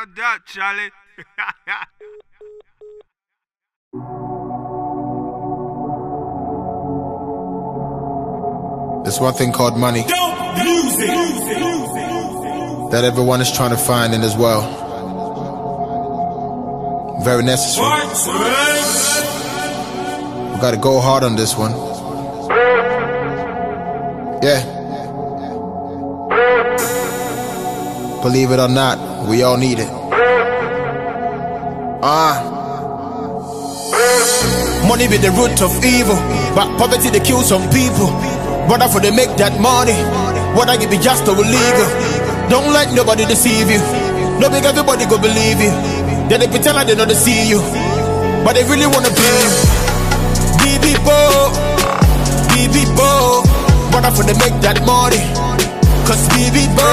about that, Charlie? There's one thing called money that everyone is trying to find in this world. Very necessary. We gotta go hard on this one. Yeah. Believe it or not, we all need it. Money be the root of evil, but poverty they kill some people. Brother, for they make that money, whether it be just or illegal. Don't let nobody deceive you. No big everybody go believe you. Then they pretend like they don't see you, but they really wanna be you. BB-Bo, brother, for they make that money. Cause BB-Bo,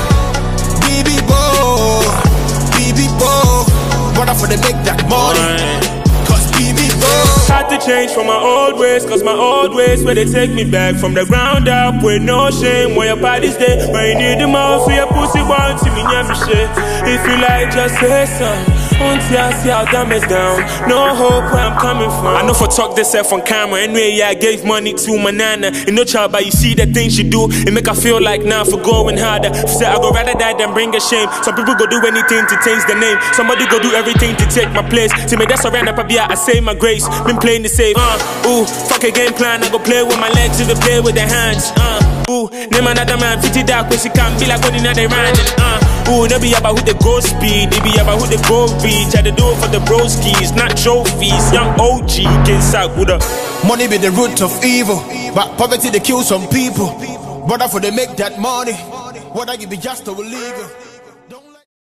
brother, for they make that money. Had to change from my old ways, cause my old ways where they take me back from the ground up with no shame. Where your body's there, when you need the most, so your pussy won't see me never shit. If you like, just say something. Until I see how damage down, no hope where I'm coming from. I know for talk this self on camera. Anyway, yeah, I gave money to my nana. And no child, but you see the things she do, it make her feel like now for going harder. Say I go rather die than bring a shame. Some people go do anything to change the name. Somebody go do everything to take my place. See me, that's around up, I say my grace. Been playing the safe, ooh, fuck a game plan. I go play with my legs, you go play with the hands, ooh, name another man, 50 dark, where she can't be like when they running, ooh, they be about who they go speed, they be about who they go reach. I they do it for the broskies, not trophies. Young OG gets out with a money be the root of evil, but poverty they kill some people. Brother, for they make that money, whether it be just or illegal.